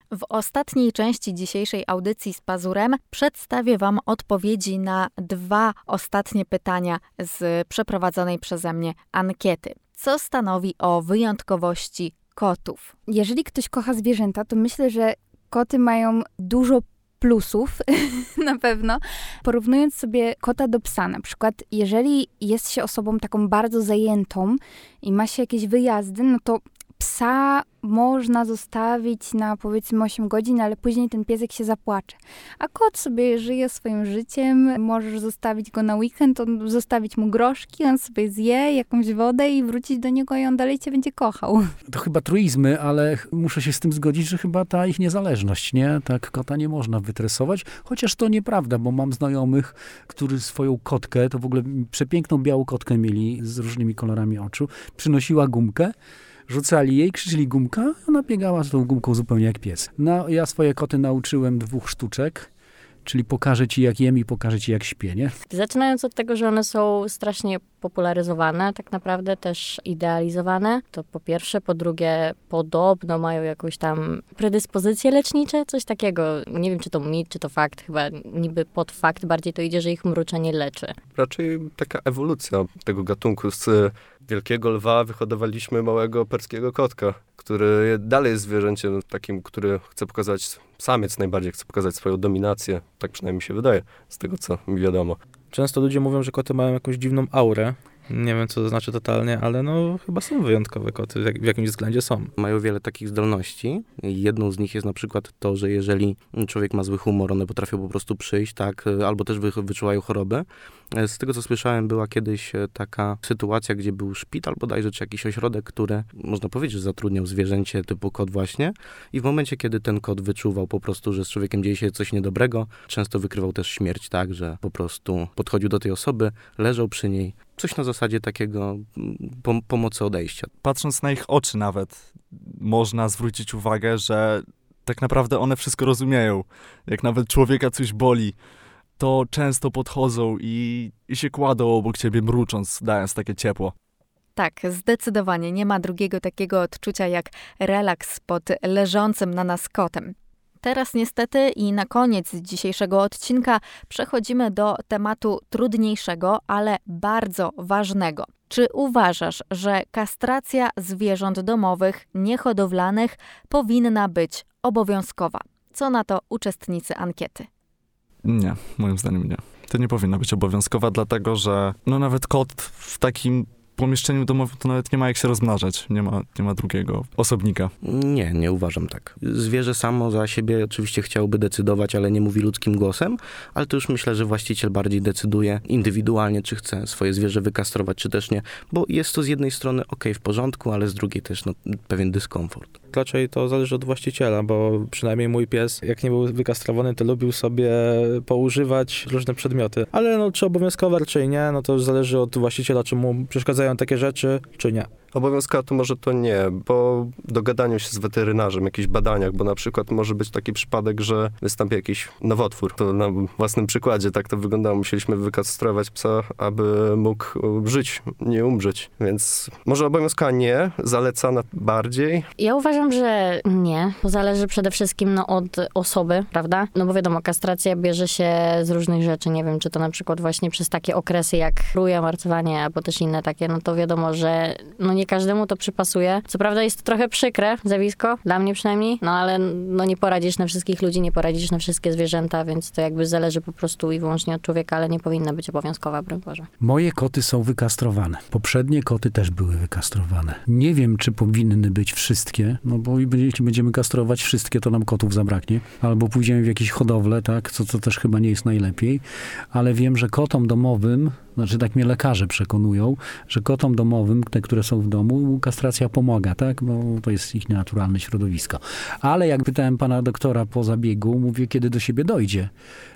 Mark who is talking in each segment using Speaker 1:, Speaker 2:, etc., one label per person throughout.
Speaker 1: W ostatniej części dzisiejszej audycji z Pazurem przedstawię Wam odpowiedzi na 2 ostatnie pytania z przeprowadzonej przeze mnie ankiety. Co stanowi o wyjątkowości kotów?
Speaker 2: Jeżeli ktoś kocha zwierzęta, to myślę, że koty mają dużo plusów, na pewno. Porównując sobie kota do psa, na przykład, jeżeli jest się osobą taką bardzo zajętą i ma się jakieś wyjazdy, no to psa można zostawić na powiedzmy 8 godzin, ale później ten piesek się zapłacze. A kot sobie żyje swoim życiem, możesz zostawić go na weekend, zostawić mu groszki, on sobie zje jakąś wodę i wrócić do niego i on dalej cię będzie kochał.
Speaker 3: To chyba truizmy, ale muszę się z tym zgodzić, że chyba ta ich niezależność, nie? Tak kota nie można wytresować, chociaż to nieprawda, bo mam znajomych, którzy swoją kotkę, to w ogóle przepiękną białą kotkę mieli z różnymi kolorami oczu, przynosiła gumkę, rzucali jej, krzyczyli gumka, ona biegała z tą gumką zupełnie jak pies. No, ja swoje koty nauczyłem 2 sztuczek, czyli pokażę ci jak jem i pokażę ci jak śpię, nie?
Speaker 4: Zaczynając od tego, że one są strasznie popularyzowane, tak naprawdę też idealizowane, to po pierwsze, po drugie podobno mają jakąś tam predyspozycje lecznicze, coś takiego. Nie wiem, czy to mit, czy to fakt, chyba niby pod fakt bardziej to idzie, że ich mruczenie leczy.
Speaker 5: Raczej taka ewolucja tego gatunku. Z wielkiego lwa wyhodowaliśmy małego perskiego kotka, który dalej jest zwierzęciem takim, który chce pokazać, samiec najbardziej chce pokazać swoją dominację. Tak przynajmniej mi się wydaje, z tego co mi wiadomo.
Speaker 6: Często ludzie mówią, że koty mają jakąś dziwną aurę. Nie wiem, co to znaczy totalnie, ale no chyba są wyjątkowe koty, w jakimś względzie są.
Speaker 7: Mają wiele takich zdolności. Jedną z nich jest na przykład to, że jeżeli człowiek ma zły humor, one potrafią po prostu przyjść, tak, albo też wyczuwają chorobę. Z tego, co słyszałem, była kiedyś taka sytuacja, gdzie był szpital bodajże, czy jakiś ośrodek, który, można powiedzieć, że zatrudniał zwierzęcie typu kot właśnie. I w momencie, kiedy ten kot wyczuwał po prostu, że z człowiekiem dzieje się coś niedobrego, często wykrywał też śmierć, tak, że po prostu podchodził do tej osoby, leżał przy niej. Coś na zasadzie takiego pomocy odejścia.
Speaker 8: Patrząc na ich oczy nawet, można zwrócić uwagę, że tak naprawdę one wszystko rozumieją. Jak nawet człowieka coś boli, to często podchodzą i się kładą obok ciebie, mrucząc, dając takie ciepło.
Speaker 1: Tak, zdecydowanie nie ma drugiego takiego odczucia jak relaks pod leżącym na nas kotem. Teraz niestety i na koniec dzisiejszego odcinka przechodzimy do tematu trudniejszego, ale bardzo ważnego. Czy uważasz, że kastracja zwierząt domowych, niehodowlanych powinna być obowiązkowa? Co na to uczestnicy ankiety?
Speaker 8: Nie, moim zdaniem nie. To nie powinna być obowiązkowa, dlatego że nawet kot w takim pomieszczeniu domowym to nawet nie ma jak się rozmnażać. Nie ma drugiego osobnika.
Speaker 7: Nie uważam tak. Zwierzę samo za siebie oczywiście chciałoby decydować, ale nie mówi ludzkim głosem, ale to już myślę, że właściciel bardziej decyduje indywidualnie, czy chce swoje zwierzę wykastrować, czy też nie, bo jest to z jednej strony w porządku, ale z drugiej też pewien dyskomfort.
Speaker 6: Raczej to zależy od właściciela, bo przynajmniej mój pies, jak nie był wykastrowany, to lubił sobie poużywać różne przedmioty. Ale czy obowiązkowe, czy nie, to już zależy od właściciela, czy mu przeszkadzają takie rzeczy, czy nie.
Speaker 5: Obowiązkowa to może to nie, po dogadaniu się z weterynarzem, jakichś badaniach, bo na przykład może być taki przypadek, że wystąpi jakiś nowotwór. To na własnym przykładzie tak to wyglądało. Musieliśmy wykastrować psa, aby mógł żyć, nie umrzeć. Więc może obowiązkowa nie, zalecana bardziej.
Speaker 4: Ja uważam, że nie. Zależy przede wszystkim od osoby, prawda? Bo wiadomo, kastracja bierze się z różnych rzeczy. Nie wiem, czy to na przykład właśnie przez takie okresy jak ruja, marcowanie, albo też inne takie, to wiadomo, że nie każdemu to przypasuje. Co prawda jest to trochę przykre zjawisko, dla mnie przynajmniej, ale nie poradzisz na wszystkich ludzi, nie poradzisz na wszystkie zwierzęta, więc to jakby zależy po prostu i wyłącznie od człowieka, ale nie powinna być obowiązkowa, broń Boże.
Speaker 3: Moje koty są wykastrowane. Poprzednie koty też były wykastrowane. Nie wiem, czy powinny być wszystkie, bo jeśli będziemy kastrować wszystkie, to nam kotów zabraknie. Albo pójdziemy w jakieś hodowle, tak, co też chyba nie jest najlepiej. Ale wiem, że kotom domowym, tak mnie lekarze przekonują, że kotom domowym, te, które są w domu, kastracja pomaga, tak? Bo to jest ich naturalne środowisko. Ale jak pytałem pana doktora po zabiegu, mówię, kiedy do siebie dojdzie.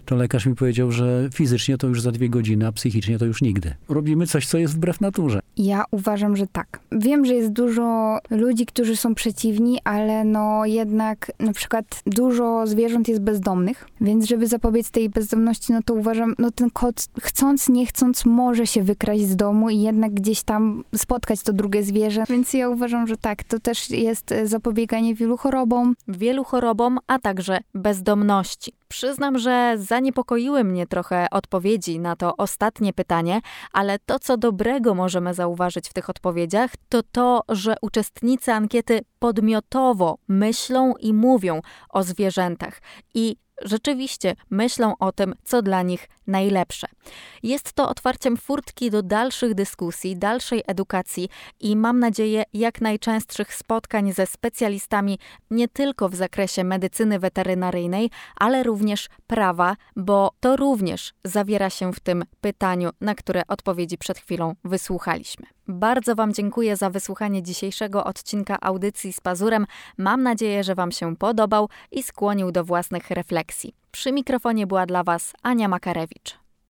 Speaker 3: to lekarz mi powiedział, że fizycznie to już za 2 godziny, a psychicznie to już nigdy. Robimy coś, co jest wbrew naturze.
Speaker 2: Ja uważam, że tak. Wiem, że jest dużo ludzi, którzy są przeciwni, ale no jednak na przykład dużo zwierząt jest bezdomnych, więc żeby zapobiec tej bezdomności, no to uważam, no ten kot chcąc, nie chcąc może się wykraść z domu i jednak gdzieś tam spotkać to drugie zwierzę, więc ja uważam, że tak, to też jest zapobieganie wielu chorobom,
Speaker 1: a także bezdomności. Przyznam, że zaniepokoiły mnie trochę odpowiedzi na to ostatnie pytanie, ale to, co dobrego możemy zauważyć w tych odpowiedziach, to, że uczestnicy ankiety podmiotowo myślą i mówią o zwierzętach i rzeczywiście myślą o tym, co dla nich najlepsze. Jest to otwarciem furtki do dalszych dyskusji, dalszej edukacji i mam nadzieję jak najczęstszych spotkań ze specjalistami nie tylko w zakresie medycyny weterynaryjnej, ale również prawa, bo to również zawiera się w tym pytaniu, na które odpowiedzi przed chwilą wysłuchaliśmy. Bardzo Wam dziękuję za wysłuchanie dzisiejszego odcinka Audycji z Pazurem. Mam nadzieję, że Wam się podobał i skłonił do własnych refleksji. Przy mikrofonie była dla Was Ania Makarewicz.